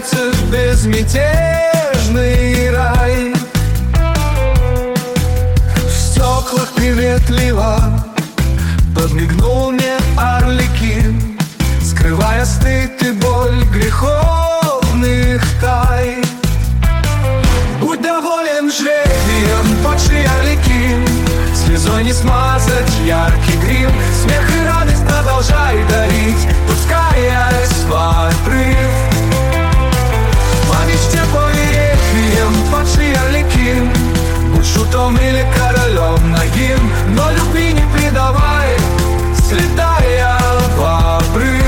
сердце безмятежный рай. В стеклах приветливо подмигнул мне Арлекин, скрывая стыд и боль греховных тай. Будь доволен жребием, падший Арлекин, слезой не смазать яркий грим. Смех и радость продолжай дарить, пускаясь в отрыв. По мечте реквием, падший Арлекин, будь шутом или королем нагим, но любви не предавай, слетая в обрыв.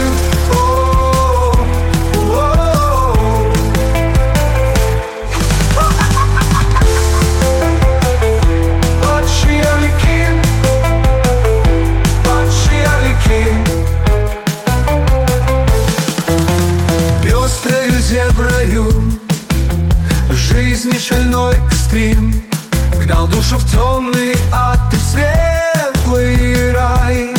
Зеброю жизни шальной экстрим гнал душу в темный ад и светлый рай.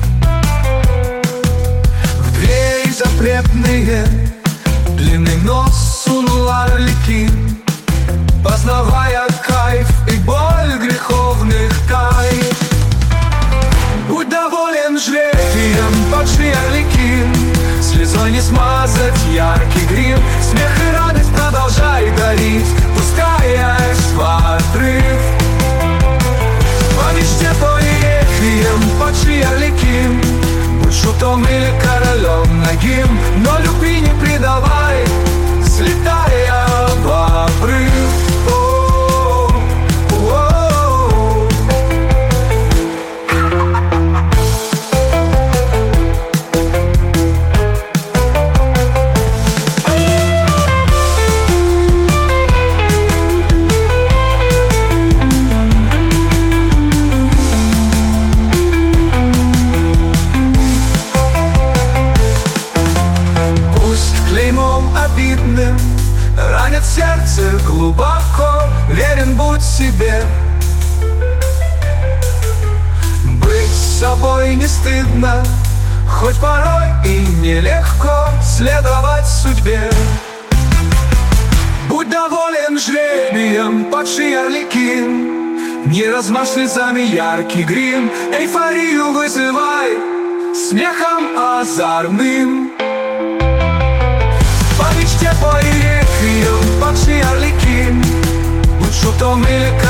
В двери запретные длинный нос сунул Арлекин, познавая кайф и боль греховных тай. Будь доволен жребием, падший Арлекин, слезой не смазать яркий грим. Смех и радость продолжай дарить, пускаясь в отрыв. По мечте реквием, падший Арлекин, будь шутом или королем нагим, но любви не предавай, слетая в обрыв. Ранят сердце глубоко, верен будь себе. Быть собой не стыдно, хоть порой и нелегко следовать судьбе. Будь доволен жребием, падший Арлекин, не размажь слезами яркий грим. Эйфорию вызывай смехом озорным. По мечте реквием, падший Арлекин, будь шутом или